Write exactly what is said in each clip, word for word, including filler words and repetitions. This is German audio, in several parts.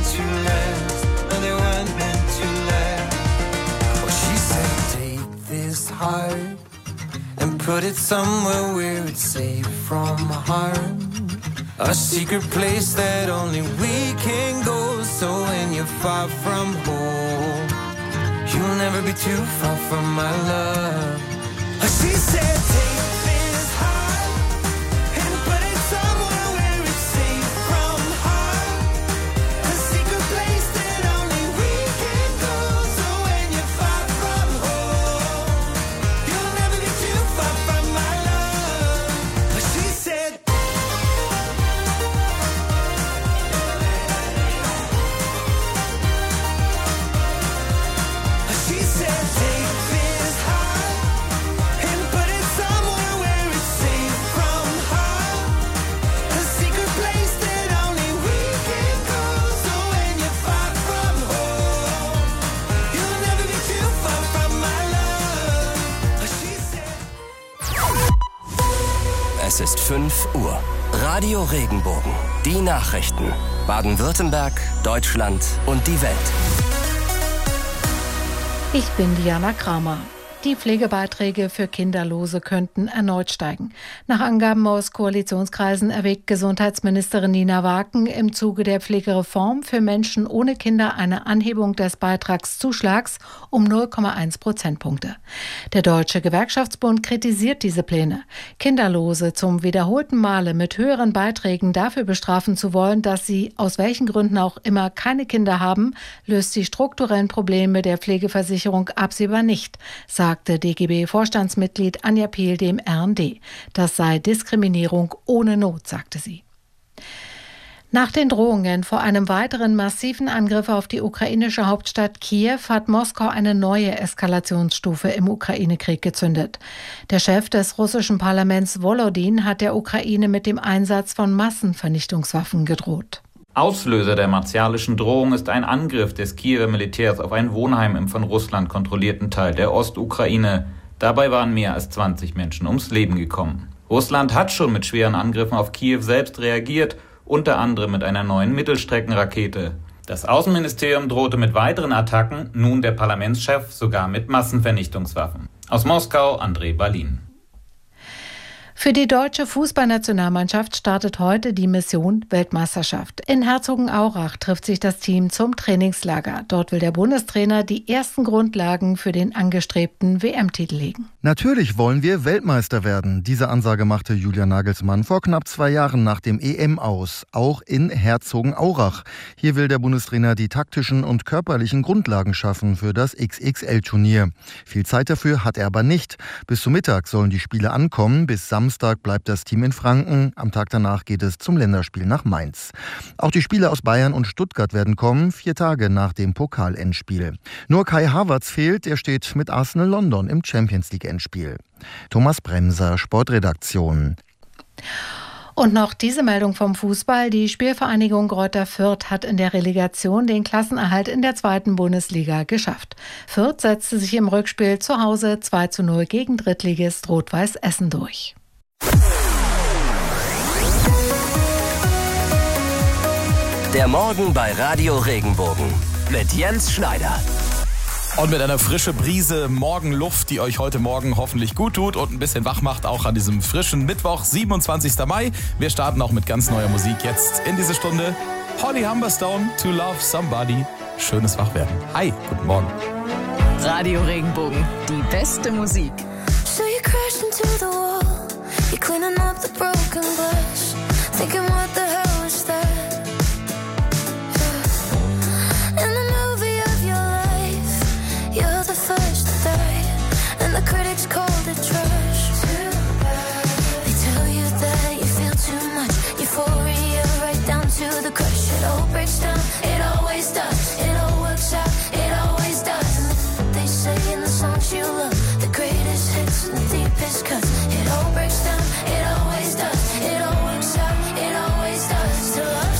to last. No, they weren't meant to last. Well, she said, take this heart and put it somewhere where it's safe from harm. A secret place that only we can go. So when you're far from home, you'll never be too far from my love. She said, take this heart and put it somewhere where it's safe from harm. A secret place that only we can go. So when you're far from home, you'll never be too far from my love. She said, she said, take this heart and put it somewhere where it's safe from harm. A secret place that only we can go. So when you're far from home, you'll never be too far from my love. She said. Es ist fünf Uhr. Radio Regenbogen. Die Nachrichten. Baden-Württemberg, Deutschland und die Welt. Ich bin Diana Kramer. Die Pflegebeiträge für Kinderlose könnten erneut steigen. Nach Angaben aus Koalitionskreisen erwägt Gesundheitsministerin Nina Waken im Zuge der Pflegereform für Menschen ohne Kinder eine Anhebung des Beitragszuschlags um null Komma eins Prozentpunkte. Der Deutsche Gewerkschaftsbund kritisiert diese Pläne. Kinderlose zum wiederholten Male mit höheren Beiträgen dafür bestrafen zu wollen, dass sie aus welchen Gründen auch immer keine Kinder haben, löst die strukturellen Probleme der Pflegeversicherung absehbar nicht, sagt sagte D G B-Vorstandsmitglied Anja Piel dem R N D. Das sei Diskriminierung ohne Not, sagte sie. Nach den Drohungen vor einem weiteren massiven Angriff auf die ukrainische Hauptstadt Kiew hat Moskau eine neue Eskalationsstufe im Ukraine-Krieg gezündet. Der Chef des russischen Parlaments Volodin hat der Ukraine mit dem Einsatz von Massenvernichtungswaffen gedroht. Auslöser der martialischen Drohung ist ein Angriff des Kiewer Militärs auf ein Wohnheim im von Russland kontrollierten Teil der Ostukraine. Dabei waren mehr als zwanzig Menschen ums Leben gekommen. Russland hat schon mit schweren Angriffen auf Kiew selbst reagiert, unter anderem mit einer neuen Mittelstreckenrakete. Das Außenministerium drohte mit weiteren Attacken, nun der Parlamentschef sogar mit Massenvernichtungswaffen. Aus Moskau, André Balin. Für die deutsche Fußballnationalmannschaft startet heute die Mission Weltmeisterschaft. In Herzogenaurach trifft sich das Team zum Trainingslager. Dort will der Bundestrainer die ersten Grundlagen für den angestrebten W M-Titel legen. Natürlich wollen wir Weltmeister werden. Diese Ansage machte Julian Nagelsmann vor knapp zwei Jahren nach dem E M aus, auch in Herzogenaurach. Hier will der Bundestrainer die taktischen und körperlichen Grundlagen schaffen für das X X L-Turnier. Viel Zeit dafür hat er aber nicht. Bis zum Mittag sollen die Spiele ankommen, bis Samstag Samstag bleibt das Team in Franken. Am Tag danach geht es zum Länderspiel nach Mainz. Auch die Spieler aus Bayern und Stuttgart werden kommen, vier Tage nach dem Pokal-Endspiel. Nur Kai Havertz fehlt, er steht mit Arsenal London im Champions-League-Endspiel. Thomas Bremser, Sportredaktion. Und noch diese Meldung vom Fußball. Die Spielvereinigung Greuther Fürth hat in der Relegation den Klassenerhalt in der zweiten Bundesliga geschafft. Fürth setzte sich im Rückspiel zu Hause zwei zu null gegen Drittligist Rot-Weiß Essen durch. Der Morgen bei Radio Regenbogen mit Jens Schneider. Und mit einer frischen Brise Morgenluft, die euch heute Morgen hoffentlich gut tut und ein bisschen wach macht, auch an diesem frischen Mittwoch, siebenundzwanzigsten Mai. Wir starten auch mit ganz neuer Musik jetzt in diese Stunde. Holly Humberstone, To Love Somebody. Schönes Wachwerden. Hi, guten Morgen. Radio Regenbogen, die beste Musik. So you crash into the wall, you're cleaning up the broken glass, thinking what the hell is that? First to die, and the critics called it trash. They tell you that you feel too much euphoria, right down to the crush. It all breaks down, it always does. It all works out, it always does. They say in the songs you love, the greatest hits and the deepest cuts. It all breaks down, it always does. It all works out, it always does. To love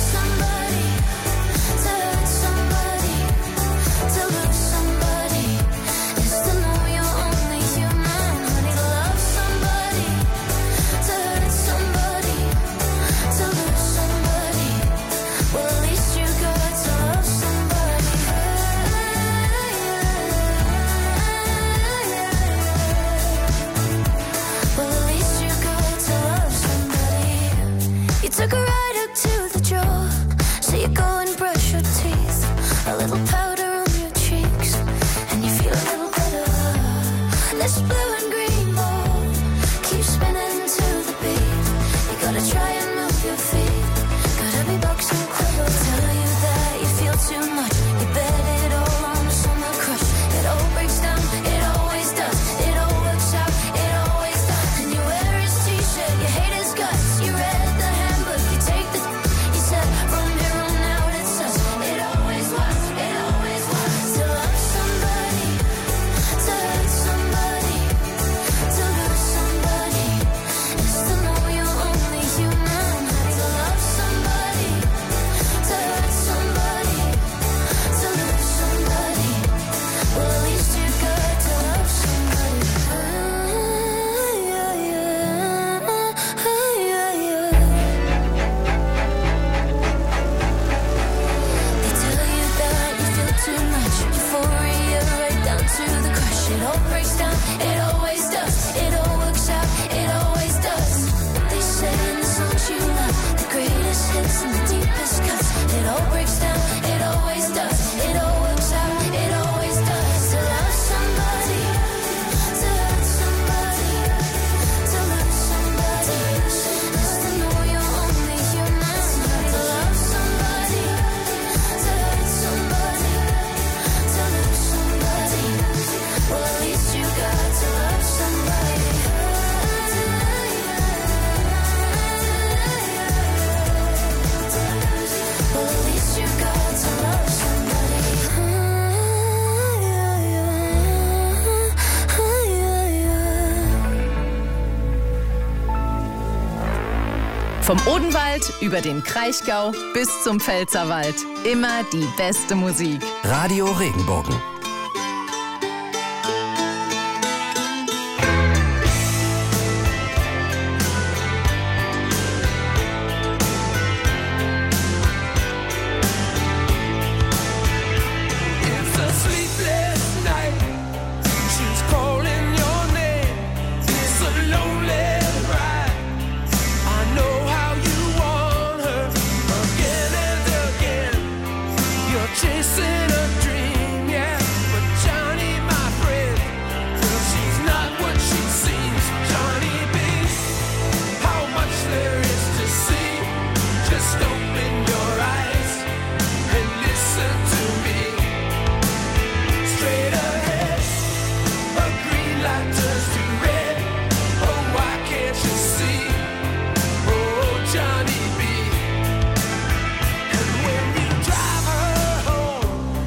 a little powder on your cheeks, and you feel a little better. This blue and green ball keeps spinning to the beat. You gotta try and move your feet. Gotta be boxing quiver. Tell you that you feel too much. You bet it all on the summer crush. It all breaks down. It always does. It all works out. It always does. And you wear his t-shirt. You hate his guts. You read the handbook. You take the. You said from here on out it's us. It always was. It always was. To love somebody. To hurt somebody. To lose somebody. Is to know you're only human. To love somebody. To hurt somebody. To lose somebody. Well, at least you got to love somebody. Ah, yeah, yeah. Ah, yeah, yeah. They tell you that you feel too much. Euphoria right down to the crush. It all breaks down. It always does. It all works out. It always does. They say in the songs you love, the greatest hits and the deepest cuts. It all breaks down. It always does. It all works out. It always does. To love somebody. To hurt somebody. To lose somebody. Just to know you're only human. To love somebody. To hurt somebody. To lose somebody. Well, at least you got to love somebody. Well, at least you got to love somebody. Vom Odenwald über den Kraichgau bis zum Pfälzerwald. Immer die beste Musik. Radio Regenbogen. It's a sleepless night. She's calling your name. It's a lonely ride. I know how you want her again and again. You're chasing a dream, yeah. But Johnny, my friend, well, she's not what she seems. Johnny B, how much there is to see. Just open your eyes and listen to me. Straight ahead, a green light turns to red. Oh, why can't you see? Oh, Johnny B. And when you drive her home,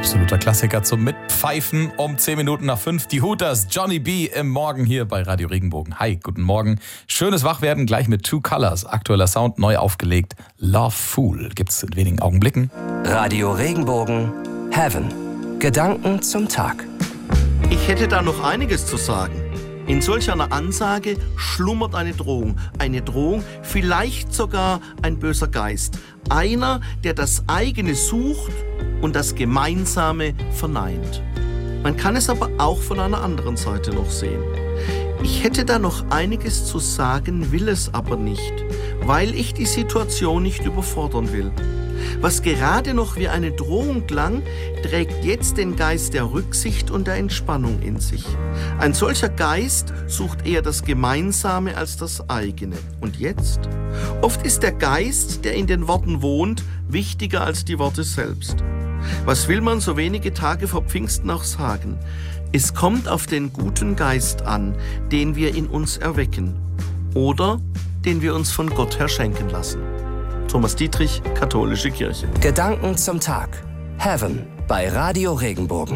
Absoluter Klassiker zum Mitpfeifen um zehn Minuten nach fünf. Die Hooters, Johnny B. im Morgen hier bei Radio Regenbogen. Hi, guten Morgen. Schönes Wachwerden gleich mit Two Colors. Aktueller Sound, neu aufgelegt. Love Fool gibt's in wenigen Augenblicken. Radio Regenbogen, Heaven. Gedanken zum Tag. Ich hätte da noch einiges zu sagen. In solch einer Ansage schlummert eine Drohung. Eine Drohung, vielleicht sogar ein böser Geist. Einer, der das eigene sucht und das Gemeinsame verneint. Man kann es aber auch von einer anderen Seite noch sehen. Ich hätte da noch einiges zu sagen, will es aber nicht, weil ich die Situation nicht überfordern will. Was gerade noch wie eine Drohung klang, trägt jetzt den Geist der Rücksicht und der Entspannung in sich. Ein solcher Geist sucht eher das Gemeinsame als das eigene. Und jetzt? Oft ist der Geist, der in den Worten wohnt, wichtiger als die Worte selbst. Was will man so wenige Tage vor Pfingsten auch sagen? Es kommt auf den guten Geist an, den wir in uns erwecken oder den wir uns von Gott her schenken lassen. Thomas Dietrich, Katholische Kirche. Gedanken zum Tag. Heaven bei Radio Regenbogen.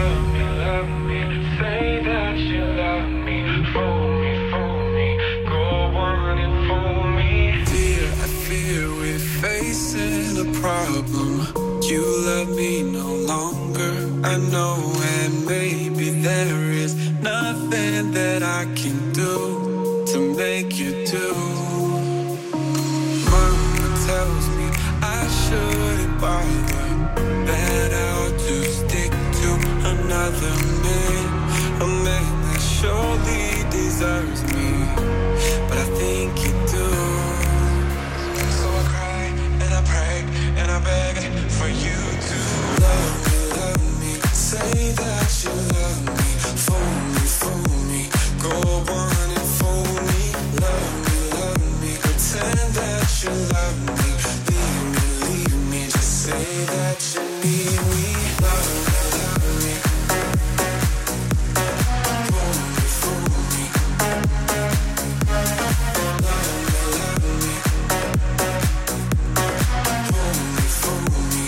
You love me no longer, I know, and maybe there is nothing that I can do to make you do. Mama tells me I shouldn't bother, that I ought to stick to another man, a man that surely deserves me, but I think you do. So I cry and I pray and I beg for you to love me, love me. Say that you love me. Fool me, fool me. Go on and fool me. Love me, love me. Pretend that you love me. Leave me, leave me. Just say that you need me. Love me, love me. Fool me, fool me. Love me, love me. Fool me, fool me.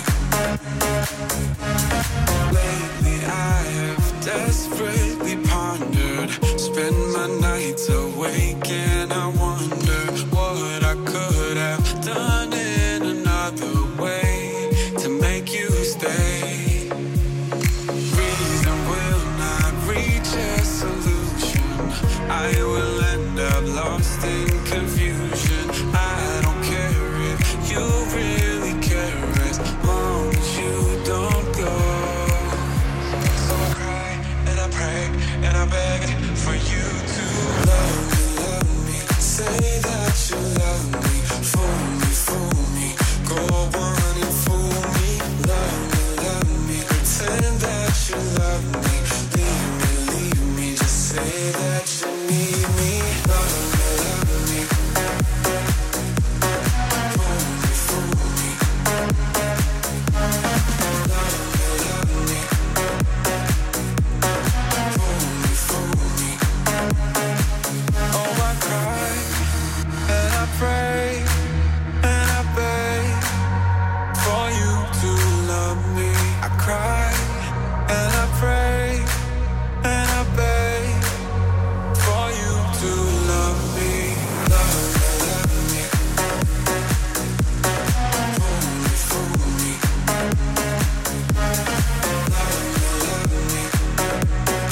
Lately I have desperately pondered, spend my nights awake and I wonder what I could have done in another way to make you stay. Reason will not reach a solution, I will end up lost in